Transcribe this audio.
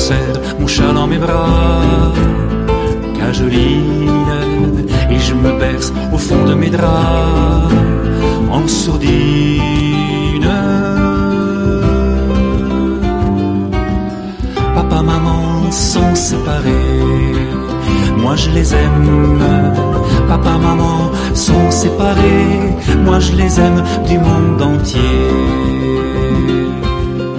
serre mon chat dans mes bras, cajoline, et je me berce au fond de mes draps, en sourdine. Papa, maman sont séparés, moi je les aime. Papa, maman sont séparés, moi je les aime du monde entier.